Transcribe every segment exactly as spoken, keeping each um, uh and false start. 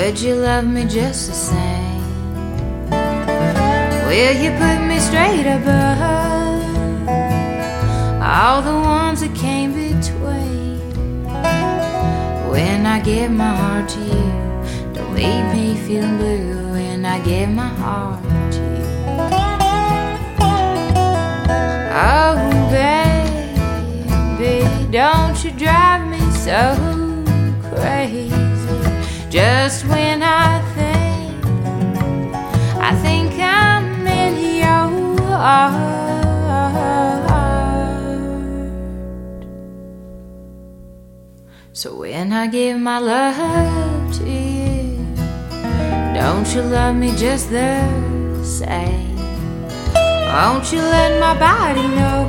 would you love me just the same? Will you put me straight above all the ones that came between? When I give my heart to you, don't leave me feeling blue. When I give my heart to you. Oh baby, don't you drive me so crazy. Just when I think, I think I'm in your heart. So when I give my love to you, don't you love me just the same? Won't you let my body know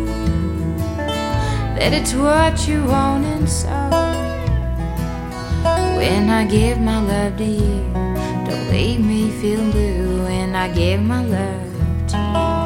that it's what you want and so? When I give my love to you, don't leave me feeling blue. When I give my love to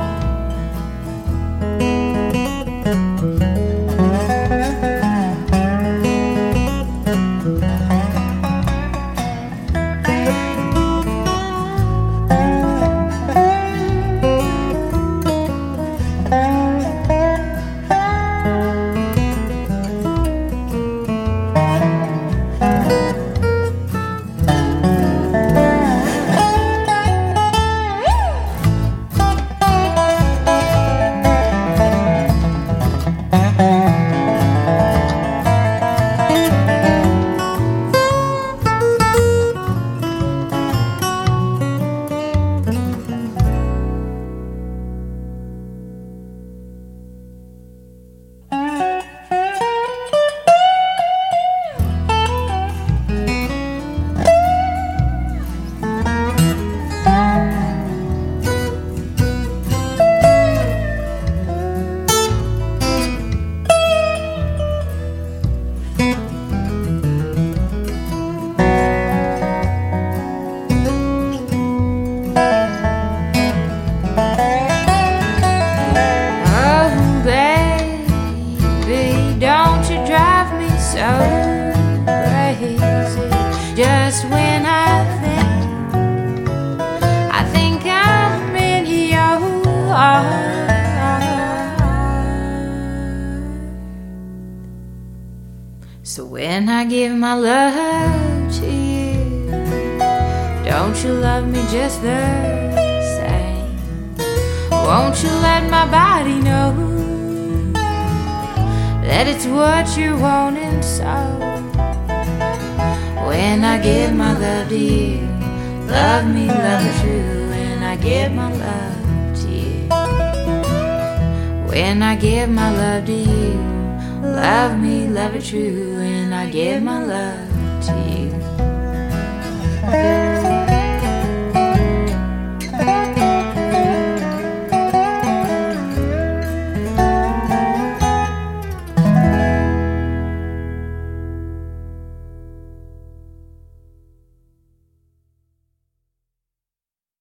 just when I think, I think I'm in your heart. So when I give my love to you, don't you love me just the same? Won't you let my body know that it's what you're wanting so? When I give my love to you, love me, love it true. When I give my love to you, when I give my love to you, love me, love it true. When I give my love to you.